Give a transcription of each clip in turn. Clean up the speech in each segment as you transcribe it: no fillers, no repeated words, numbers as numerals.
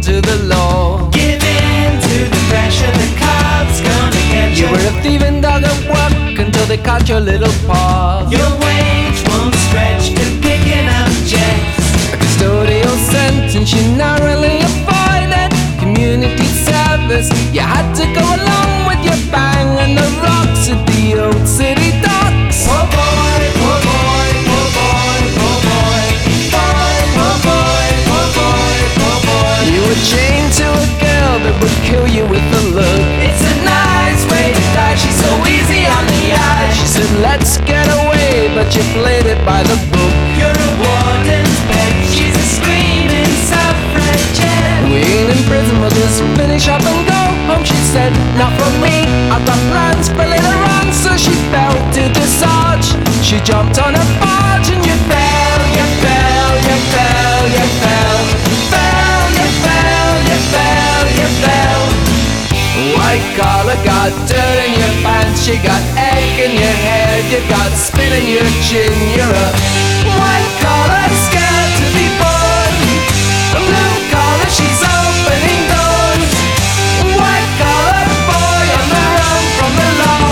to the law. Give in to the pressure, the cop's gonna catch You were a thieving dog at work until they caught your little paw. Your wage won't stretch to picking up checks. A custodial sentence you narrowly avoided. Community service, you had to go along with your bang and the rocks at the old city docks. Poor boy, poor boy, poor boy, poor boy. Boy, poor boy, poor boy, poor boy. You were chained to a girl that would kill you with a look. It's a nice way to die, she's so easy on the eye. She said let's get away, but you played it by the book. You're a warden's pet, she's a screaming suffragette. We ain't in prison, we'll just finish up and go home. She said, not for me, I've got plans for later on. So she fell to the sarge. She jumped on a barge and you fell, you fell, you fell, you fell. Fell, you fell, you fell, you fell. White collar got dirt in your pants, you got egg in your hair, you got spit in your chin. You're a white collar scared to be born. A blue collar, she's opening doors. White collar boy on the run from the law.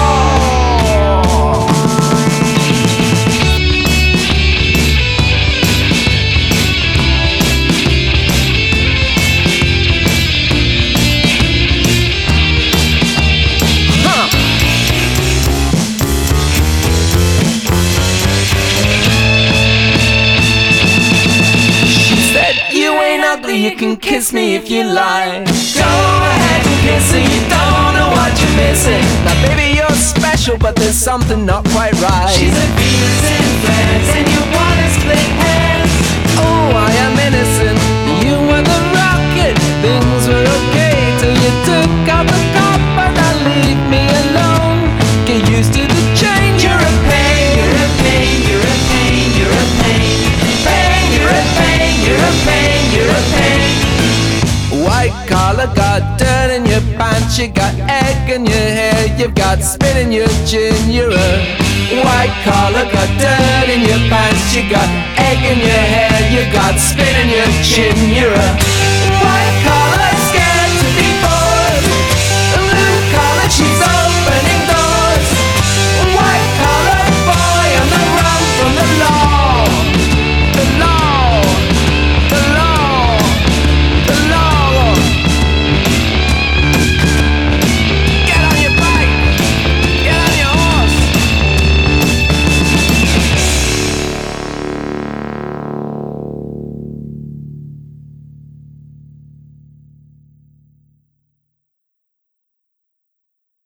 You can kiss me if you like. Go ahead and kiss her, you don't know what you're missing. Now baby you're special, but there's something not quite right. She's a Venus in flares and you wanna split hairs. Oh, I am innocent, you were the rocket. Things were okay till you took out the copper. Now leave me alone, get used to the change. You're a pain, you're a pain, you're a pain, you're a pain. Pain, you're a pain, you're a pain, you're a pain. White collar got dirt in your pants, you got egg in your hair, you've got spit in your chin. You're a white collar, got dirt in your pants, you got egg in your hair, you got spit in your chin. You're a